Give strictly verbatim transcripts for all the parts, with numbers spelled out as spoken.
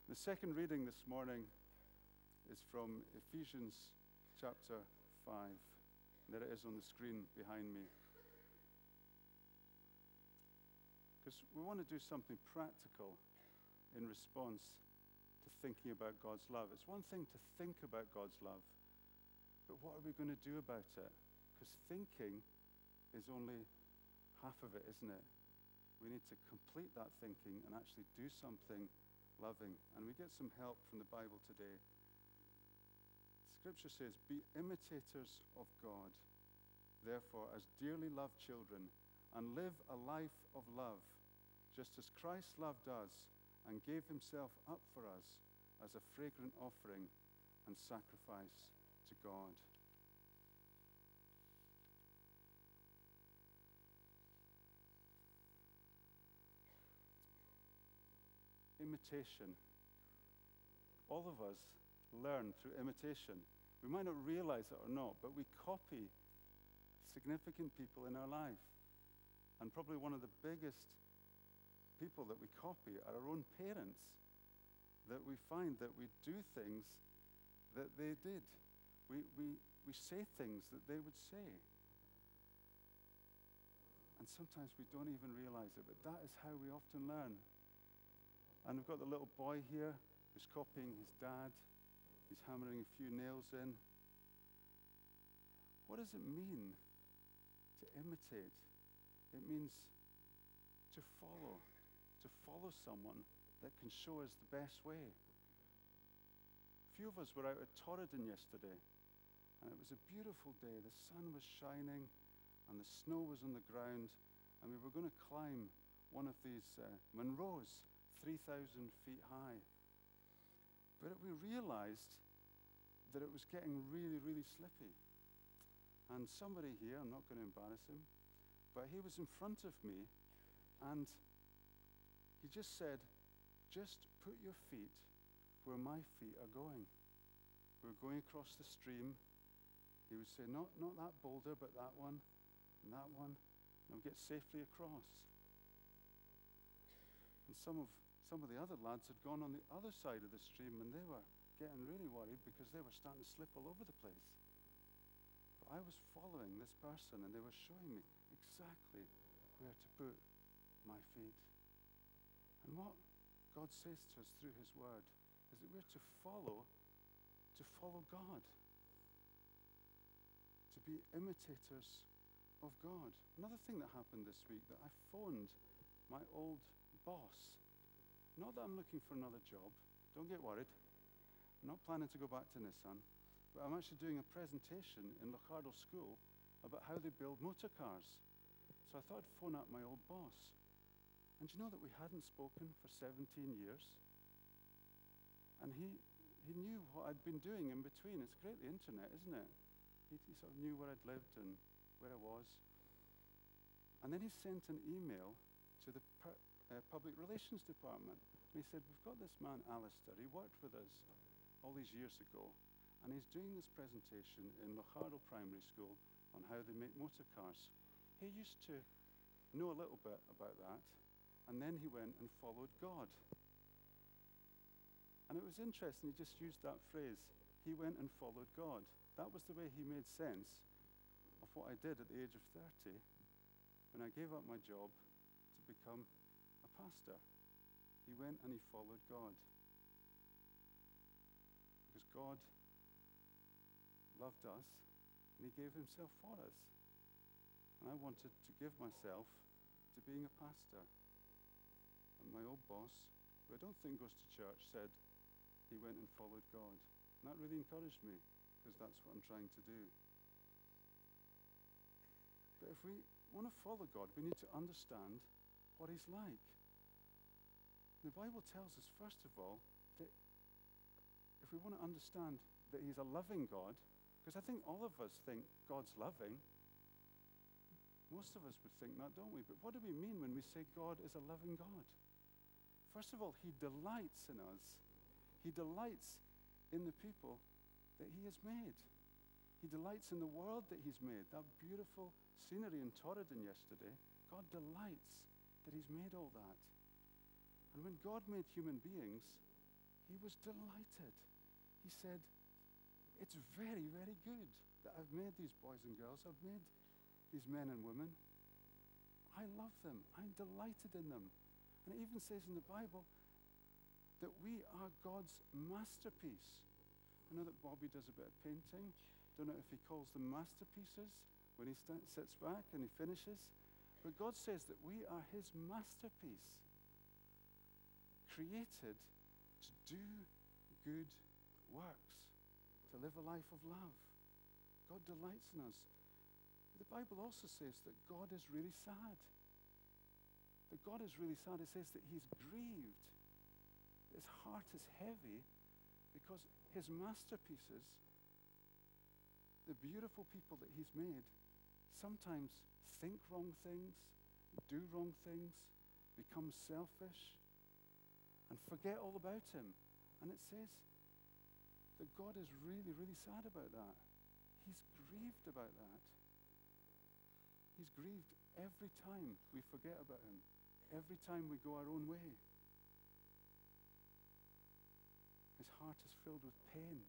The second reading this morning is from Ephesians chapter five. There it is on the screen behind me. Because we want to do something practical in response to thinking about God's love. It's one thing to think about God's love, but what are we going to do about it? Because thinking is only half of it, isn't it? We need to complete that thinking and actually do something loving. And we get some help from the Bible today. Scripture says, "Be imitators of God, therefore, as dearly loved children, and live a life of love, just as Christ loved us and gave himself up for us as a fragrant offering and sacrifice to God." Imitation. All of us learn through imitation. We might not realize it or not, but we copy significant people in our life. And probably one of the biggest people that we copy are our own parents, that we find that we do things that they did. We, we, we say things that they would say. And sometimes we don't even realize it, but that is how we often learn. And we've got the little boy here who's copying his dad. He's hammering a few nails in. What does it mean to imitate? It means to follow, to follow someone that can show us the best way. A few of us were out at Torridon yesterday, and it was a beautiful day. The sun was shining, and the snow was on the ground, and we were going to climb one of these uh, Munros, three thousand feet high. But we realized that it was getting really, really slippy. And somebody here, I'm not going to embarrass him, but he was in front of me, and he just said, "Just put your feet where my feet are going." We were going across the stream. He would say, not, not that boulder, but that one, and that one, and we'll get safely across. And some of some of the other lads had gone on the other side of the stream, and they were getting really worried because they were starting to slip all over the place. But I was following this person, and they were showing me exactly where to put my feet. And what God says to us through his word is that we're to follow, to follow God, to be imitators of God. Another thing that happened this week, that I phoned my old boss. Not that I'm looking for another job. Don't get worried. I'm not planning to go back to Nissan. But I'm actually doing a presentation in Lochardle School about how they build motor cars. So I thought I'd phone up my old boss. And you know that we hadn't spoken for seventeen years? And he he knew what I'd been doing in between. It's great, the internet, isn't it? He, he sort of knew where I'd lived and where I was. And then he sent an email to the per, uh, public relations department. And he said, "We've got this man, Alistair. He worked with us all these years ago. And he's doing this presentation in Lochardle Primary School on how they make motor cars. He used to know a little bit about that. And then he went and followed God." And it was interesting, he just used that phrase, he went and followed God. That was the way he made sense of what I did at the age of thirty when I gave up my job to become a pastor. He went and he followed God. Because God loved us and he gave himself for us. And I wanted to give myself to being a pastor. And my old boss, who I don't think goes to church, said he went and followed God. And that really encouraged me, because that's what I'm trying to do. But if we want to follow God, we need to understand what he's like. The Bible tells us, first of all, that if we want to understand that he's a loving God, because I think all of us think God's loving. Most of us would think that, don't we? But what do we mean when we say God is a loving God? First of all, he delights in us. He delights in the people that he has made. He delights in the world that he's made. That beautiful scenery in Torridon yesterday, God delights that he's made all that. And when God made human beings, He was delighted. He said, it's very, very good that I've made these boys and girls. I've made these men and women. I love them. I'm delighted in them. And it even says in the Bible that we are God's masterpiece. I know that Bobby does a bit of painting. Don't know if he calls them masterpieces when he st- sits back and he finishes. But God says that we are his masterpiece, created to do good works, to live a life of love. God delights in us. But the Bible also says that God is really sad. That God is really sad. It says that he's grieved. His heart is heavy because his masterpieces, the beautiful people that he's made, sometimes think wrong things, do wrong things, become selfish, and forget all about him. And it says that God is really, really sad about that. He's grieved about that. He's grieved every time we forget about him, every time we go our own way. His heart is filled with pain.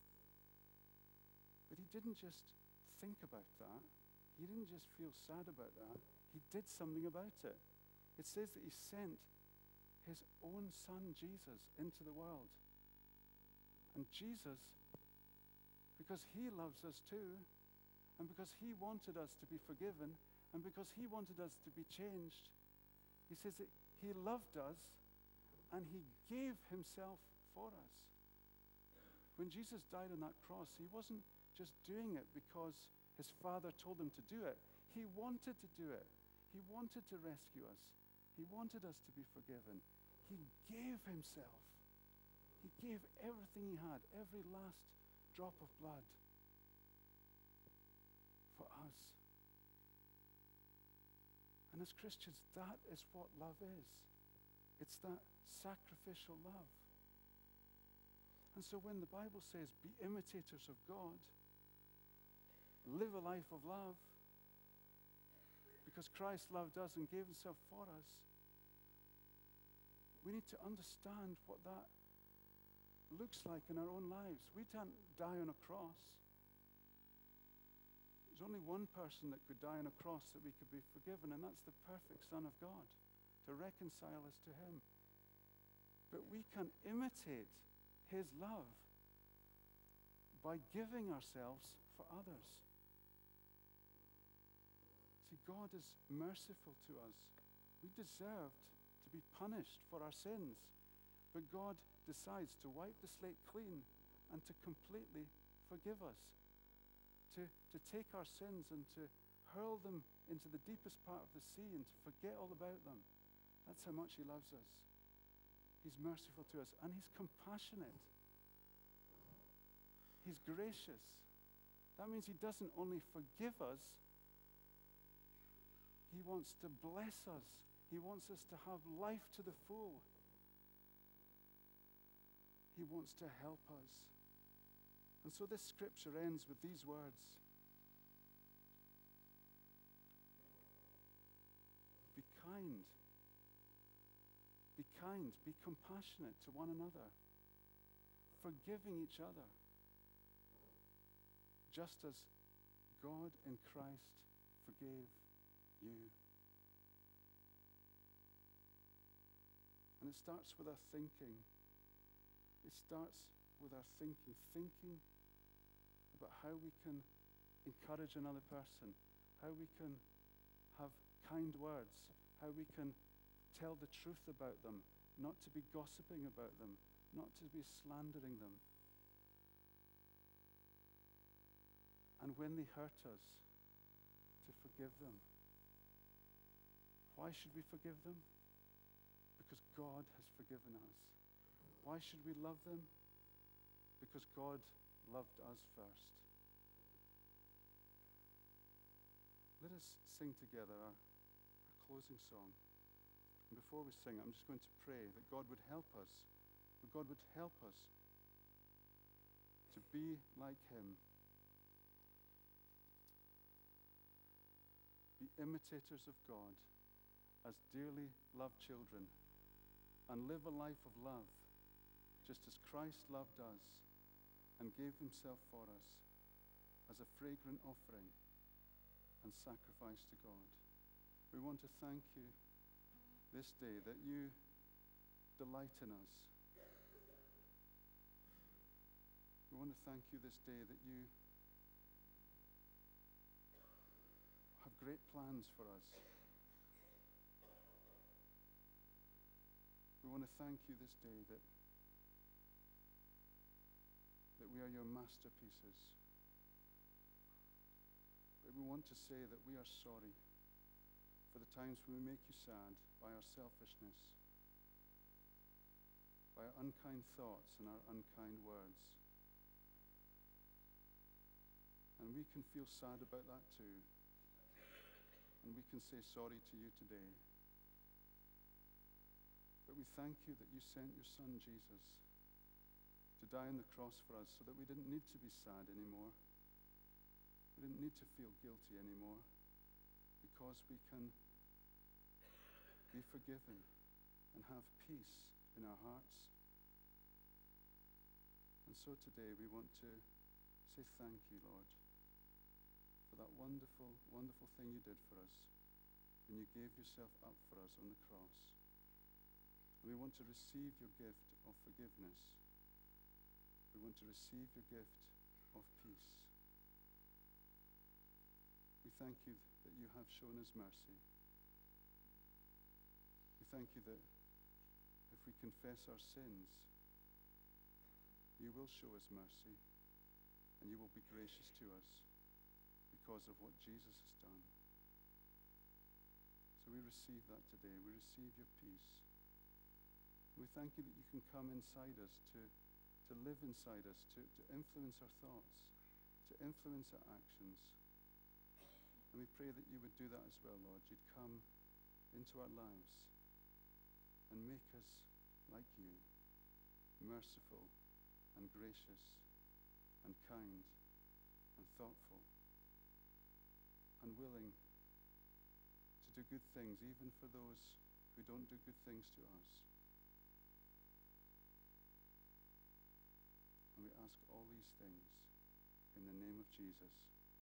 But he didn't just think about that. He didn't just feel sad about that. He did something about it. It says that he sent his own son, Jesus, into the world. And Jesus, because he loves us too, and because he wanted us to be forgiven, and because he wanted us to be changed, he says that he loved us and he gave himself for us. When Jesus died on that cross, he wasn't just doing it because his Father told him to do it. He wanted to do it. He wanted to rescue us. He wanted us to be forgiven. He gave himself. He gave everything he had, every last drop of blood for us. And as Christians, that is what love is. It's that sacrificial love. And so when the Bible says, be imitators of God, live a life of love, because Christ loved us and gave himself for us, we need to understand what that looks like in our own lives. We can't die on a cross. There's only one person that could die on a cross that we could be forgiven, and that's the perfect Son of God, to reconcile us to him. But we can imitate his love by giving ourselves for others. See, God is merciful to us. We deserved to be punished for our sins, but God decides to wipe the slate clean and to completely forgive us, to, to take our sins and to hurl them into the deepest part of the sea and to forget all about them. That's how much he loves us. He's merciful to us, and he's compassionate. He's gracious. That means he doesn't only forgive us, he wants to bless us. He wants us to have life to the full. He wants to help us. And so this scripture ends with these words. Be kind. Be kind. Be compassionate to one another. Forgiving each other. Just as God in Christ forgave you. And it starts with our thinking. It starts with our thinking. Thinking about how we can encourage another person, how we can have kind words, how we can tell the truth about them, not to be gossiping about them, not to be slandering them. And when they hurt us, to forgive them. Why should we forgive them? Because God has forgiven us. Why should we love them? Because God loved us first. Let us sing together our, our closing song. And before we sing, I'm just going to pray that God would help us, that God would help us to be like him. Be imitators of God as dearly loved children, and live a life of love, just as Christ loved us and gave himself for us as a fragrant offering and sacrifice to God. We want to thank you this day that you delight in us. We want to thank you this day that you have great plans for us. We want to thank you this day that, that we are your masterpieces. But we want to say that we are sorry for the times when we make you sad by our selfishness, by our unkind thoughts and our unkind words. And we can feel sad about that too. And we can say sorry to you today. But we thank you that you sent your son Jesus to die on the cross for us so that we didn't need to be sad anymore. We didn't need to feel guilty anymore, because we can be forgiven and have peace in our hearts. And so today we want to say thank you, Lord, for that wonderful, wonderful thing you did for us when you gave yourself up for us on the cross. And we want to receive your gift of forgiveness. We want to receive your gift of peace. We thank you that you have shown us mercy. We thank you that if we confess our sins, you will show us mercy and you will be gracious to us because of what Jesus has done. So we receive that today. We receive your peace. We thank you that you can come inside us, to, to live inside us, to, to influence our thoughts, to influence our actions. And we pray that you would do that as well, Lord. You'd come into our lives and make us like you, merciful and gracious and kind and thoughtful and willing to do good things, even for those who don't do good things to us. And we ask all these things in the name of Jesus.